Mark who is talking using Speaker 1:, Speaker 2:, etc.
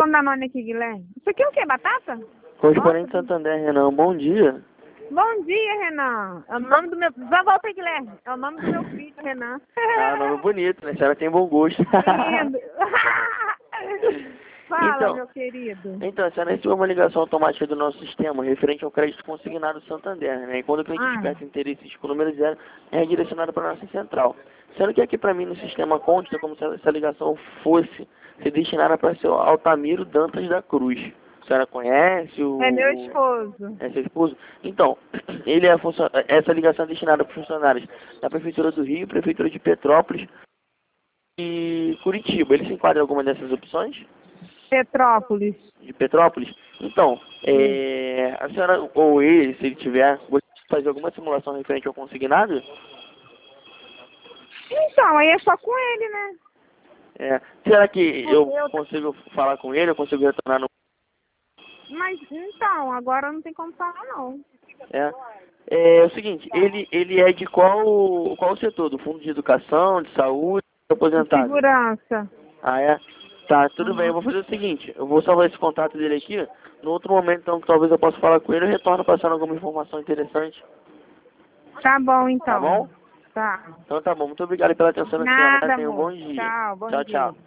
Speaker 1: som da Nona aqui, Guilherme. Isso aqui é o quê? Batata?
Speaker 2: Correspondente Santander, Renan, bom dia.
Speaker 1: Bom dia, Renan. É o nome do meu... Já volta aí, Guilherme. É o nome do meu filho, Renan.
Speaker 2: Ah, nome bonito, né? A senhora tem bom gosto.
Speaker 1: Lindo. Fala,
Speaker 2: Então,
Speaker 1: meu querido.
Speaker 2: a senhora recebeu uma ligação automática do nosso sistema referente ao crédito consignado Santander, né? E quando o cliente desperta interesse com o número 0, é redirecionado para a nossa central. Sendo que aqui para mim no sistema consta como se essa ligação fosse ser destinada para o seu Altamiro Dantas da Cruz. A senhora conhece o...
Speaker 1: É meu esposo.
Speaker 2: É seu esposo? Então, ele é essa ligação é destinada para funcionários da Prefeitura do Rio, Prefeitura de Petrópolis e Curitiba. Ele se enquadra em alguma dessas opções?
Speaker 1: Petrópolis.
Speaker 2: De Petrópolis? Então, a senhora ou ele, se ele tiver, gostaria de fazer alguma simulação referente ao consignado?
Speaker 1: Então, aí é só com ele, né?
Speaker 2: Será que eu consigo falar com ele, eu consigo retornar no...
Speaker 1: Mas, então, agora não tem como falar, não.
Speaker 2: É o seguinte, ele é de qual setor? Do Fundo de Educação, de Saúde, aposentado?
Speaker 1: Segurança.
Speaker 2: Ah, é? Tá, tudo bem. Eu vou fazer o seguinte, eu vou salvar esse contato dele aqui. No outro momento, então, que talvez eu possa falar com ele, eu retorno passando alguma informação interessante.
Speaker 1: Tá bom, então.
Speaker 2: Tá bom?
Speaker 1: Tá.
Speaker 2: Então tá bom. Muito obrigado pela atenção da senhora.
Speaker 1: Nada,
Speaker 2: Tenha um
Speaker 1: amor.
Speaker 2: bom dia.
Speaker 1: Tchau, bom
Speaker 2: Tchau,
Speaker 1: dia.
Speaker 2: tchau.